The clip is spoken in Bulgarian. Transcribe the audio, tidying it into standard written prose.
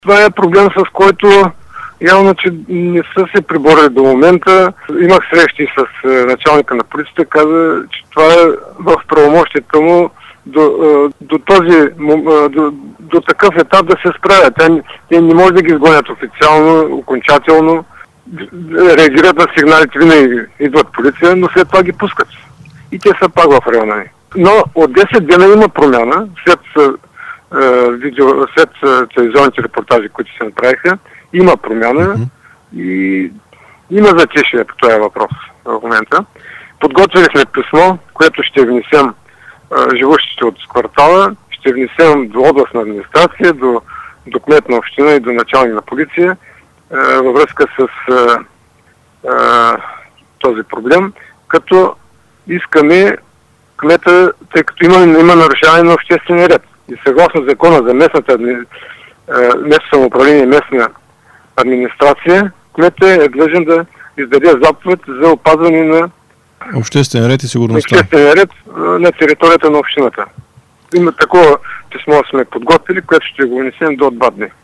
Това е проблем, с който явно, че не са се приборили до момента. Имах срещи с началника на полицията, каза, че това е в правомощията му до такъв етап да се справят. Те не може да ги изгонят официално, окончателно. Реагират на сигналите, винаги идват полиция, но след това ги пускат. И те са пак в района ни. Но от 10 дена има промяна, след телевизионните репортажи, които се направиха, има промяна и има затишие по този въпрос в момента. Подготвили сме писмо, което ще внесем живущите от квартала, ще внесем до областна администрация, до кмет на община и до началник на полиция във връзка с този проблем, като искаме кмета, тъй като има нарушаване на обществения ред. И съгласно закона за местно самоуправление и местна администрация, кметът е длъжен да издаде заповед за опазване на обществен ред и сигурността. Обществен ред на територията на общината. Има такова писмо сме подготвили, което ще го внесем до 2 дни.